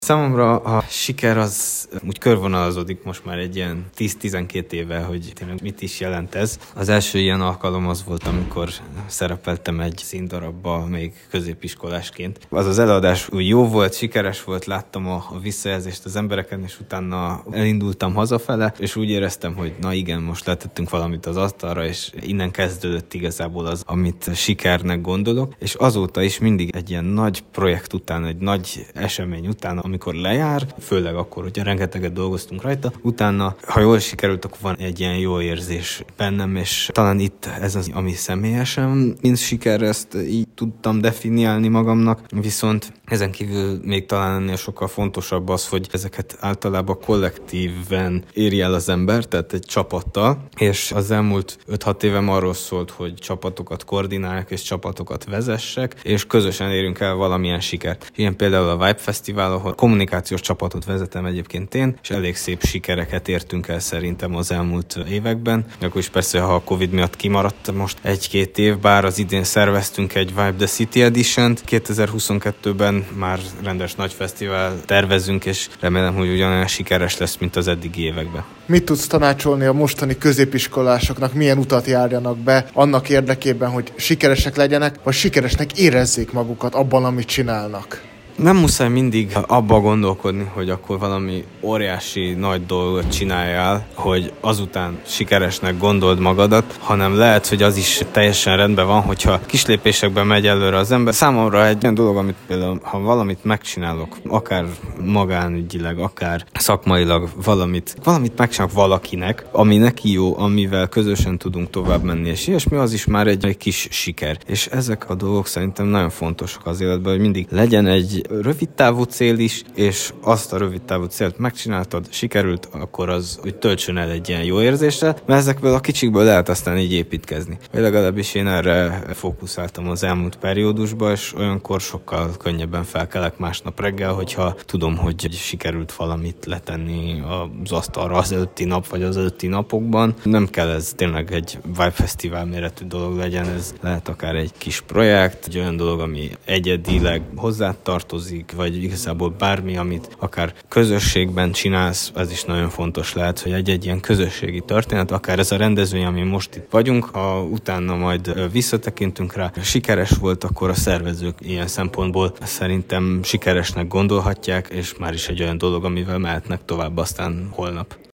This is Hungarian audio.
Számomra a siker az úgy körvonalazódik most már egy ilyen 10-12 éve, hogy tényleg mit is jelent ez. Az első ilyen alkalom az volt, amikor szerepeltem egy színdarabba még középiskolásként. Az előadás úgy jó volt, sikeres volt, láttam a visszajelzést az embereken, és utána elindultam hazafele, és úgy éreztem, hogy na igen, most letettünk valamit az asztalra, és innen kezdődött igazából az, amit sikernek gondolok, és azóta is mindig egy ilyen nagy projekt után, egy nagy esemény után, amikor lejár, főleg akkor, hogyha rengeteget dolgoztunk rajta, utána, ha jól sikerült, akkor van egy ilyen jó érzés bennem, és talán itt ez az, ami személyesen, mint siker, ezt így tudtam definiálni magamnak, viszont ezen kívül még talán ennél sokkal fontosabb az, hogy ezeket általában kollektíven éri el az ember, tehát egy csapattal, és az elmúlt 5-6 évem arról szólt, hogy csapatokat koordináljak és csapatokat vezessek, és közösen érünk el valamilyen sikert. Ilyen például a Vibe Fesztivál, ahol kommunikációs csapatot vezetem egyébként én, és elég szép sikereket értünk el szerintem az elmúlt években. Akkor is persze, ha a Covid miatt kimaradt most 1-2 év, bár az idén szerveztünk egy Vibe the City Edition-t, 2022-ben már rendes nagy fesztivál tervezünk, és remélem, hogy ugyanolyan sikeres lesz, mint az eddigi években. Mit tudsz tanácsolni a mostani középiskolásoknak, milyen utat járjanak be annak érdekében, hogy sikeresek legyenek, vagy sikeresnek érezzék magukat abban, amit csinálnak? Nem muszáj mindig abba gondolkodni, hogy akkor valami óriási nagy dolgot csináljál, hogy azután sikeresnek gondold magadat, hanem lehet, hogy az is teljesen rendben van, hogyha kis lépésekben megy előre az ember. Számomra egy olyan dolog, amit például, ha valamit megcsinálok, akár magánügyileg, akár szakmailag valamit megcsinálok valakinek, ami neki jó, amivel közösen tudunk tovább menni, és ilyesmi, az is már egy kis siker. És ezek a dolgok szerintem nagyon fontosak az életben, hogy mindig legyen egy rövid távú cél is, és azt a rövid távú célt megcsináltad, sikerült, akkor az, hogy töltsön el egy ilyen jó érzéssel, mert ezekből a kicsikből lehet aztán így építkezni. Vagy legalábbis én erre fókuszáltam az elmúlt periódusban, és olyankor sokkal könnyebben felkelek másnap reggel, hogyha tudom, hogy sikerült valamit letenni az asztalra az előtti nap, vagy az előtti napokban. Nem kell ez tényleg egy Vibe Fesztivál méretű dolog legyen, ez lehet akár egy kis projekt, egy olyan dolog, ami egyedileg hozzátartozik, vagy igazából bármi, amit akár közösségben csinálsz, ez is nagyon fontos lehet, hogy egy ilyen közösségi történet, akár ez a rendezvény, ami most itt vagyunk, ha utána majd visszatekintünk rá, sikeres volt, akkor a szervezők ilyen szempontból szerintem sikeresnek gondolhatják, és már is egy olyan dolog, amivel mehetnek tovább aztán holnap.